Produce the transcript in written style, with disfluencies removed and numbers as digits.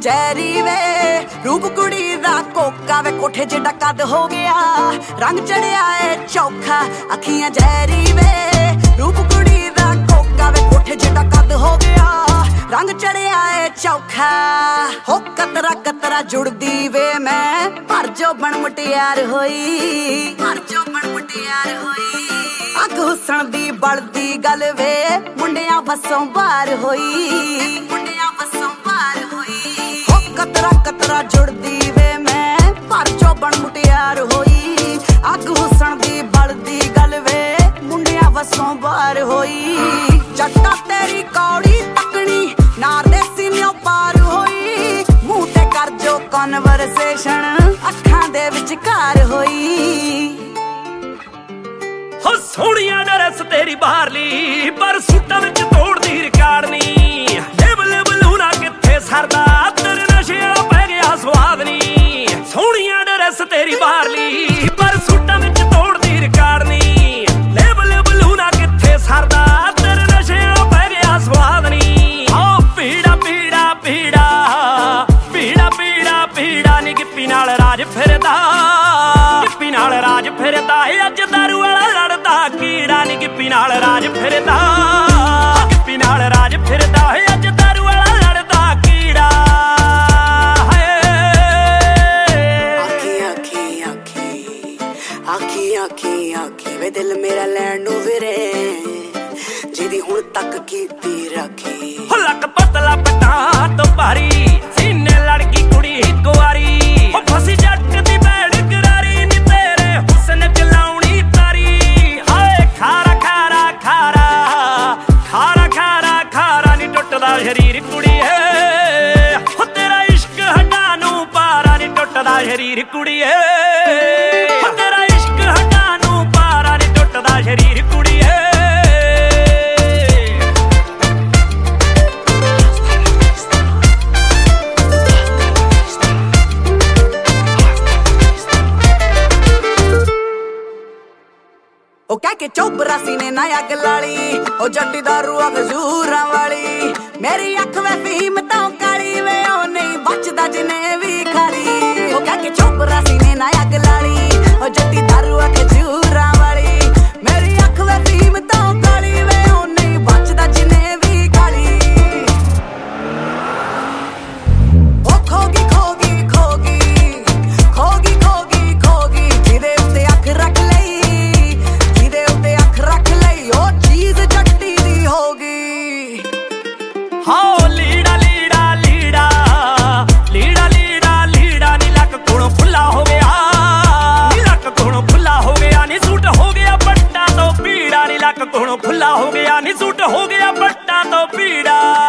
जहरी वे रूप कुड़ी दा कोका वे कोठे जेड़ा कद हो गया रंग चढ़िया है चौखा अखियां जहरी वे रूप कुड़ी दा कोका वे कोठे जेड़ा कद हो गया रंग चढ़िया है चौखा हो कतरा कतरा जुड़दी वे मैं पर जो बन मुटियार होई पर जो बन मुटियार होई अख हुसन दी बलदी गल वे मुंडियां बसों बाहर होई मुंडियां बसों बाहर होई हो कतरा कतरा जुड़दी वे मैं पर जो बन मुटियार होई अख हुसन दी बलदी गल वे मुंडियां बसों बाहर होई जट्टा तेरी कौड़ी तकनी नार दे सीनियों पार होई मुंह ते कर जो कन्वर्सेशन अखां दे विचकार होई हो सोहणिया ड्रेस तेरी बाहरली पर सूटां विच तोड़दी रिकार्ड नी लेबल बलूना किथे सरदा तेरे नशे वाला पै गया स्वाद नी सोहणिया ड्रेस तेरी बाहरली पर सूटां विच तोड़दी रिकार्ड नी लेबल बलूना किथे सरदा तेरे नशे वाला पै गया स्वाद नी पीड़ा पीड़ा पीड़ा पीड़ा पीड़ा पीड़ा नी गिप्पी नाल राज फिरदा गिप्पी नाल राज फिरदा अज दारू वाला लड़दा कीड़ा नी गिप्पी नाल राज फिरदा गिप्पी नाल राज फिरदा अज दारू वाला लड़दा कीड़ा आखी आखी आखी आखी आखी आखी वे दिल मेरा लैण नूं विरे जिदी हुण तक कीती रखी हो लक पतला पटा तो भारी सीने लड़की कुड़ी इक वारी हो फसी जट दी बैड़ करारी नी तेरे हुस्न च लाउणी तारी हाय खारा खारा खारा खारा खारा खारा नी टुटदा शरीर कुड़ीए हो तेरा इश्क हटा नूं पारा नी टुटदा शरीर कुड़ीए हो तेरा इश्क हटा नूं पारा नी टुटदा शरीर कुड़ीए ओ कह के चोबरा सीने ना अग लाली ओ जट्टी दारू खजूरां वाली मेरी अख वे फीम तो काली वे ओ नहीं बचदा जिने भी खाली ओ कह के चोबरा सीने ना अग लाली ओ जट्टी दारू खजूरां वाली मेरी अख वे फीम तो काली वे ओ नहीं बचदा जिने भी खाली ओ खोगी खोगी खोगी खोगी खोगी खोगी जिदे उत्ते अख रख लई हाँ लीड़ा लीड़ा लीड़ा लीड़ा लीड़ा लीड़ा नी लक कोलों खुला हो गया नी लक कोलों खुला हो गया नी सूट हो गया पट्टा तो पीड़ा नी लक कोलों खुला हो गया नी सूट हो गया पट्टा तो पीड़ा